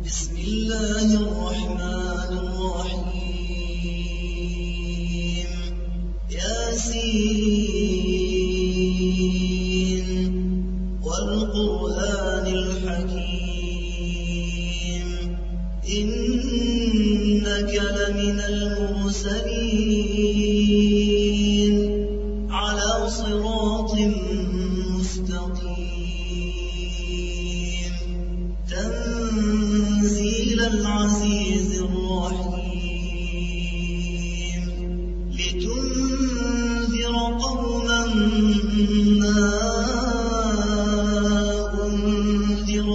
بسم الله الرحمن الرحيم ياسين والقرآن الحكيم إنك لمن المرسلين على صراط مستقيم تنزيل العزيز الرحيم لتنذر قوما ما أنذر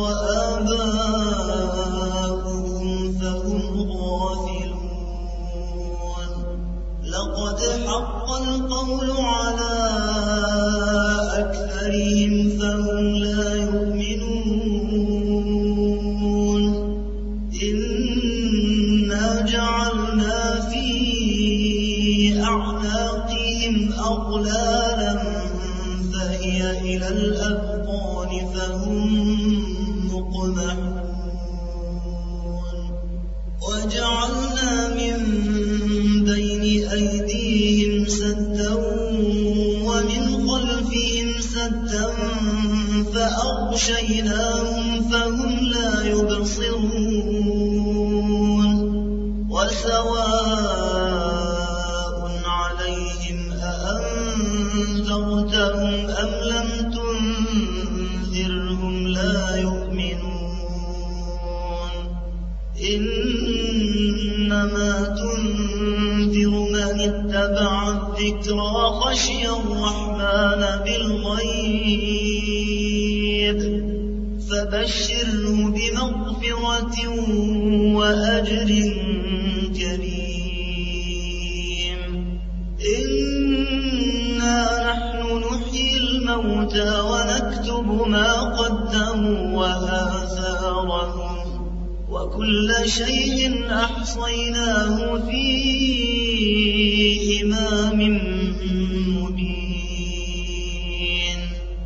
آباؤهم فهم غافلون لقد حق القول على أكثرهم فهم لا يؤمنون إنا جعلنا في أعناقهم أغلالا فهي إلى الأذقان فهم مقمحون وجعلنا من بين أيديهم سدا ومن خلفهم سدا فأغشيناهم فهم لا يبصرون وسواء عليهم أأنذرتهم أم لم تنذرهم لا يؤمنون إنما تنذر من اتبع الذكر وخشي الرحمن بالغيب فبشره بمغفرة وأجر كريم إنا نحن نحيي الموتى ونكتب ما قدموا وآثارهم وكل شيء أحصيناه في إمام مبين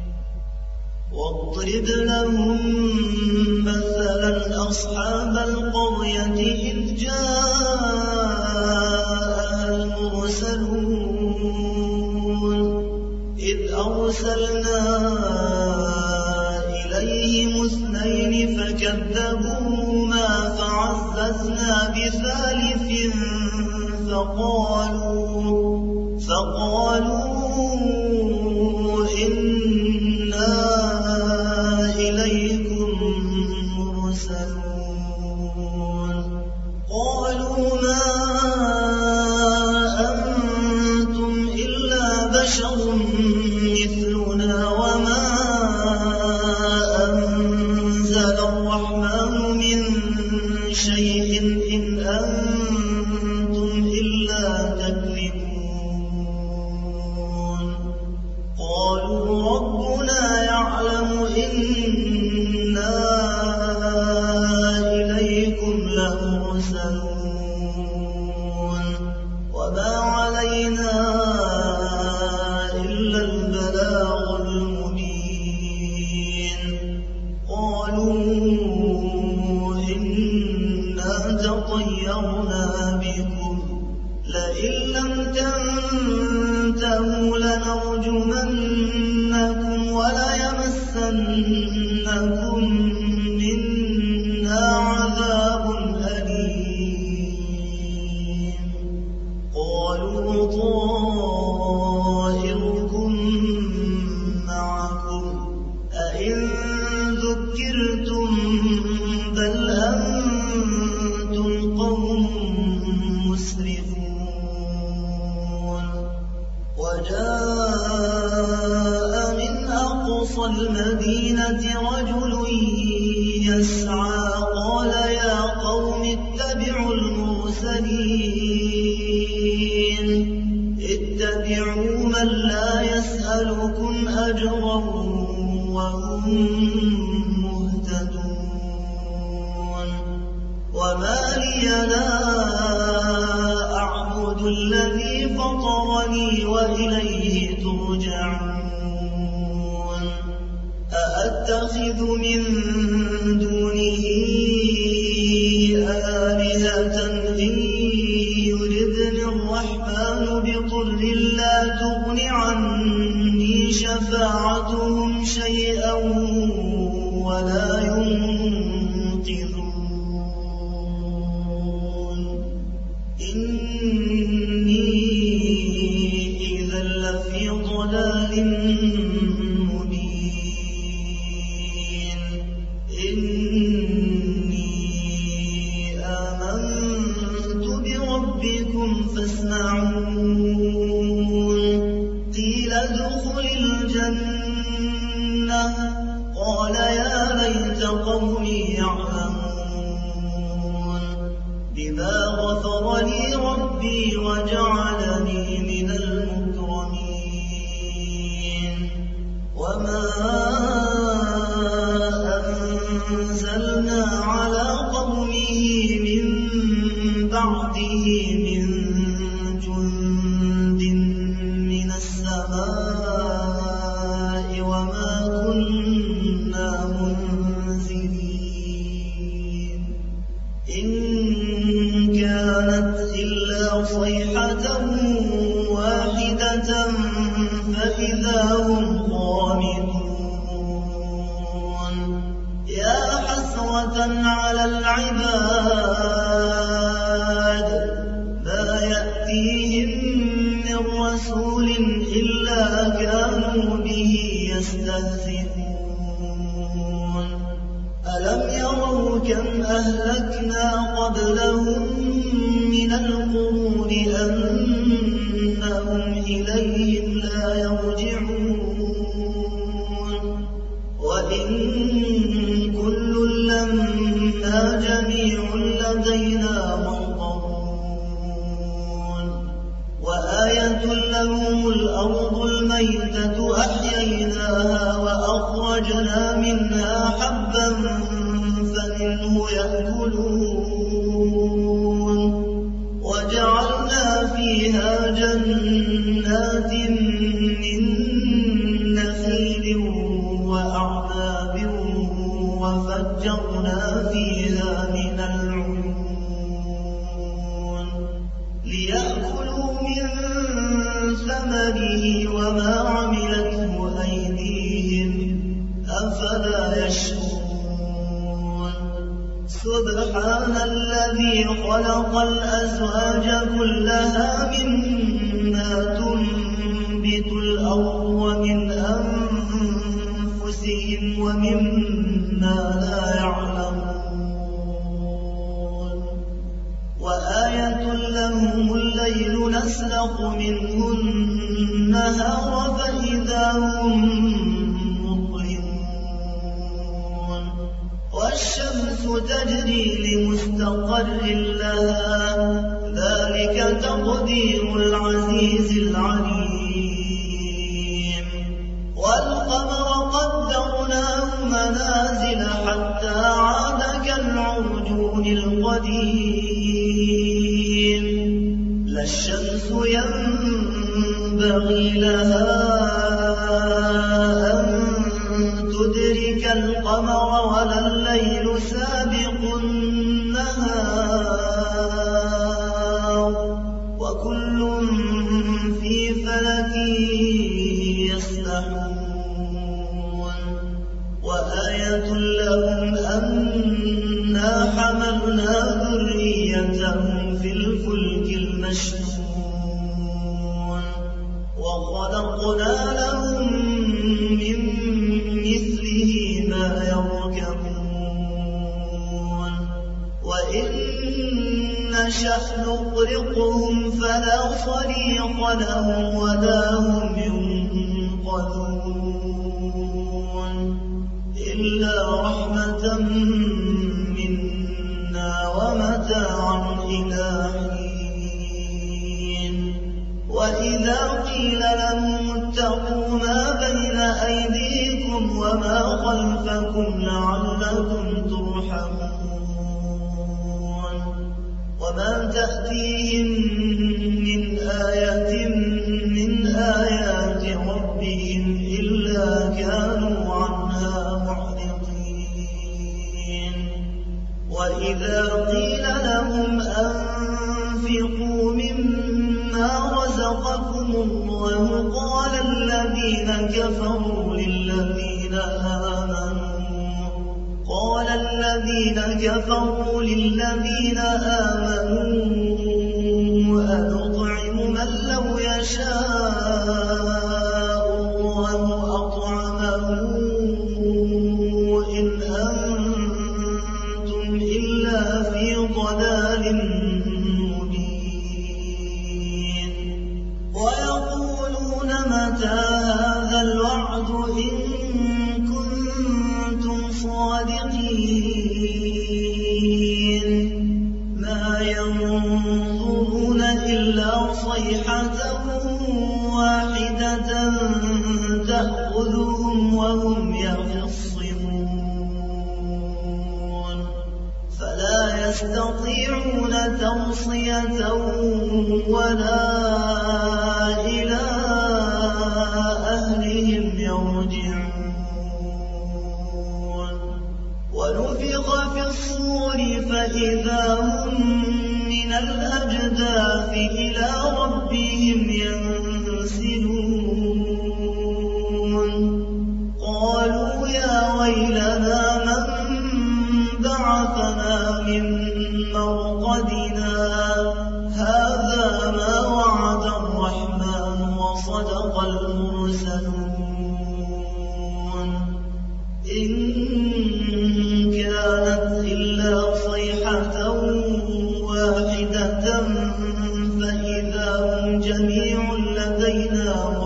واضرب لهم مثلا أصحاب القرية إذ جاءها المرسلون إذ أرسلنا إليهم اثنين فكذبوهما فعززنا بثالث فقالوا إنا إليكم مرسلون قالوا ما أنتم إلا بشر مثلنا وما أنزل الرحمن من شيء إن أنتم إلا تكذبون قالوا ربنا يعلم إنا إليكم لمرسلون وما علينا إلا البلاغ المبين قالوا إنا تطيرنا بكم لئن لم تنتهوا لنرجمنكم وليمسنكم منا عذاب أليم قالوا طائركم معكم أئن ذكرتم بل أنتم قوم مسرفون وجاء من أقصى المدينة رجل يسعى قال يا قوم اتبعوا المرسلين اتبعوا من لا يسألكم أجرا وهم مهتدون وما لي لا أعبد الذي فطرني وإليه ترجعون أأتخذ من دونه عهده من جند من السماء وما كنا منزلين إن كانت إلا صيحة واحدة فإذا هم خامدون يا حسرة على العباد ما يأتيهم من رسول إلا كانوا به يستهزئون ألم يروا كم أهلكنا قبلهم من القرون أنهم إليهم لا يرجعون وإن كل لما جميع لدينا محضرون وآية لهم الأرض الميتة أحييناها وأخرجنا منها حبا فمنه يأكلون وجعلنا فيها جنات من نخيل وأعناب وفجرنا فيها من العيون ليأكلوا من ثمره وما عملته أيديهم أفلا يشكرون سبحان الذي خلق الأزواج كلها مما تنبت الأرض ومن أنفسهم ومما لا يعلمون وآية لهم الليل نسلخ منه النهار فإذا هم مظلمون والشمس تجري لمستقر لها ذلك تقدير العزيز العليم والقمر قدرناه منازل حتى عاد كالعرجون القديم لا الشمس ينبغي لها أن تدرك القمر ولا الليل سابق النهار وكل في فلك يسبحون وآية لهم أنا حملنا ذريتهم في الفلك المشحون وخلقنا لهم من مثله ما يركبون وإن نشأ نغرقهم فلا صريخ لهم ولا هم ينقذون إلا رحمة منا ومتاعا إلى حين وإذا قيل لهم اتقوا ما بين أيديكم وما خلفكم لعلكم ترحمون وما تأتيهم من آية من آيات ربهم إلا كانوا عنها معرضين وإذا قيل لهم أنفقوا مما رزقكم الله قال الذين كفروا للذين آمنوا أنطعم من لو يشاء الله أطعمه إن أنتم إلا في ضلال مبين ويقولون متى هذا الوعد إن كنتم صادقين ما ينظرون إلا صيحة واحدة تأخذهم وهم يخصمون فلا يستطيعون توصية ولا إلى أهلهم يرجعون ونفخ في الصور فإذا هم من الأجداث إلى ربهم ينسلون قالوا يا ويلنا من بعثنا من مرقدنا هذا ما وعد الرحمن وصدق المرسلون إن كانت إلا صيحة واحدة فإذا هم جميع لدينا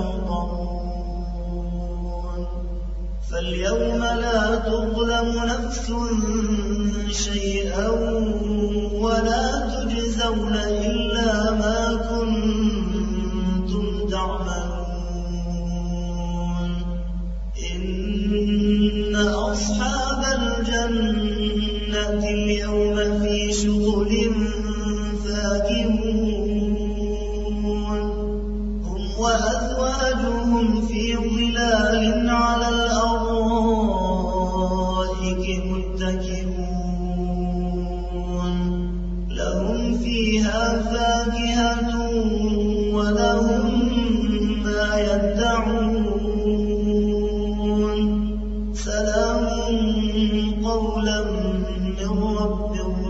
محضرون فاليوم لا تظلم نفس شيئا ولا تجزون إلا ما كنتم تعملون إن أصحاب الجنة اليوم في شغل فاكهون هم وأزواجهم في ظلال على الأرائك متكئون لهم فيها فاكهة ولهم ما يدعون سلام قولا من رب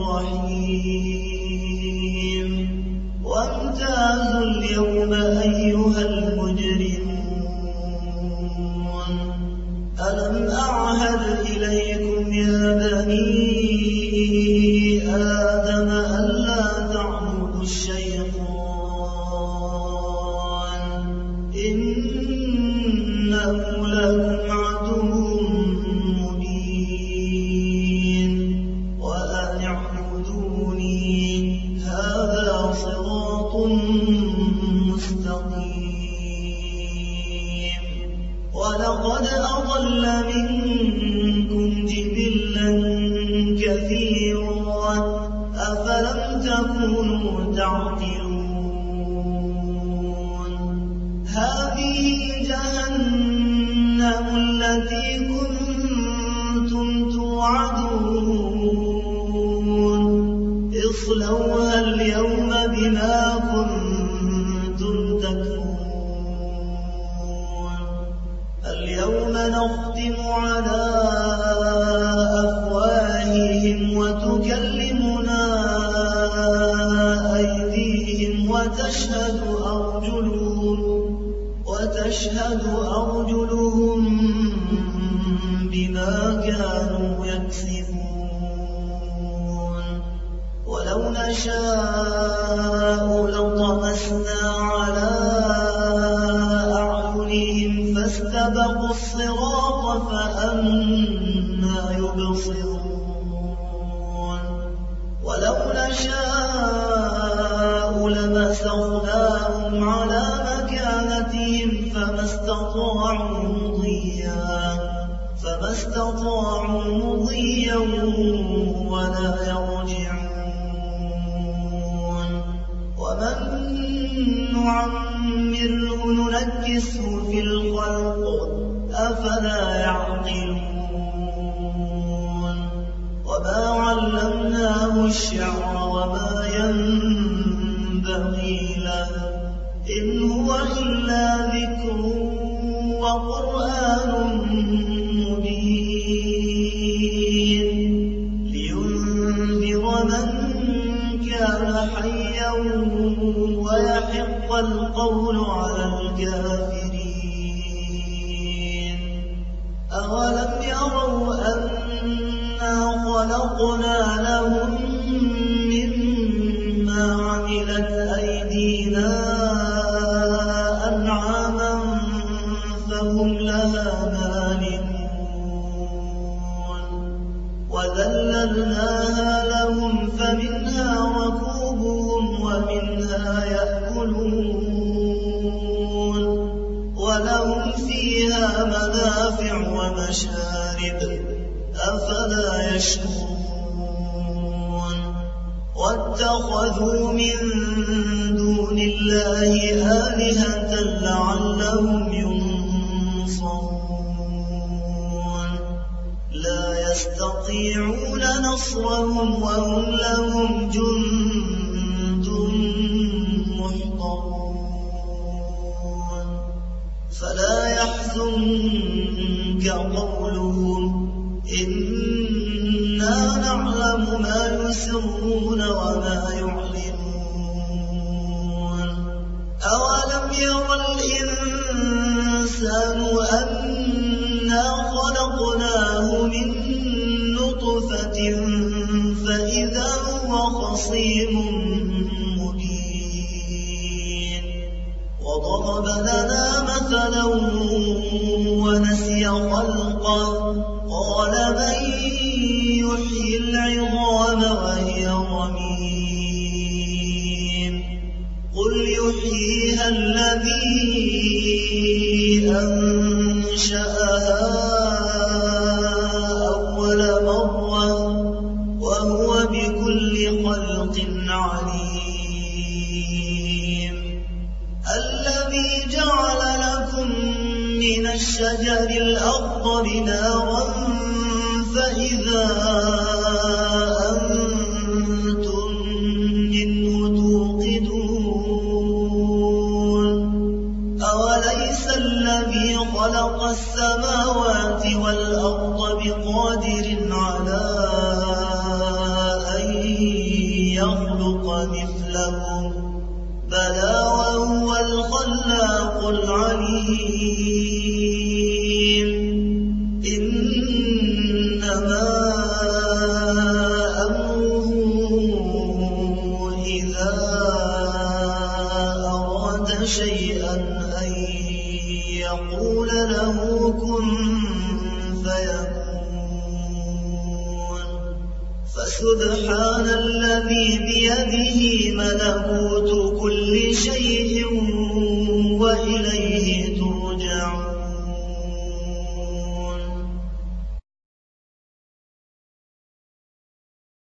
رحيم وامتازوا اليوم أيها المجرمون ألم أعهد إليكم يا بني آدم ألا تعبدوا الشيطان إنه لكم عدو مبين وأن اعبدوني هذا صراط مستقيم ولقد أضل منكم جبلا كثيرا أفلم تكونوا تعقلون هذه جهنم التي كنتم توعدون اصلوها اليوم بما كنتم تكفرون اليوم نختم على أفواههم وتكلمنا أيديهم وتشهد أرجلهم بما كانوا يكسبون ولو نشاء لطمسنا على أعينهم فاستبقوا الصراط فأنى يبصرون ولو نشاء لمسخناهم على مكانتهم فما استطاعوا مضيا ولا يرجعون ومن نعمره ننكسه في الخلق أفلا يعقلون وما علمناه الشعر وما ينبغي له إن هو إلا ذكر وقرآن مبين لينذر من كان حيا ويحق القول على الكافرين أولم يروا أنا خلقنا لهم مما عملت أيدينا أنعاما فهم لها مالكون وذللناها لهم فمنها ركوبهم ومنها يأكلون ولهم فيها منافع ومشارب أفلا يشكرون واتخذوا من دون الله آلهة لعلهم ينصرون لا يستطيعون نصرهم وهم لهم جند محضرون فلا يحزنك قولهم إنا نعلم ما يسرون وما يعلنون أولم ير الإنسان أنا خلقناه من نطفة فإذا هو خصيم مبين وضرب لنا مثلا ونسي خلقه قال من يحيي العظام وهي رميم قل يحييها الذي أنشأها أول مرة وهو بكل خلق عليم الذي جعل لكم من الشجر الأخضر نارا فإذا أنتم منه توقدون أوليس الذي خلق السماوات والأرض بقادر على أن يخلق مثلهم بلى وهو الخلاق العليم إنما أمره إذا أراد شيئا أن يقول له كن فيكون فسبحان الذي بيده ملكوت كل شيء وإليه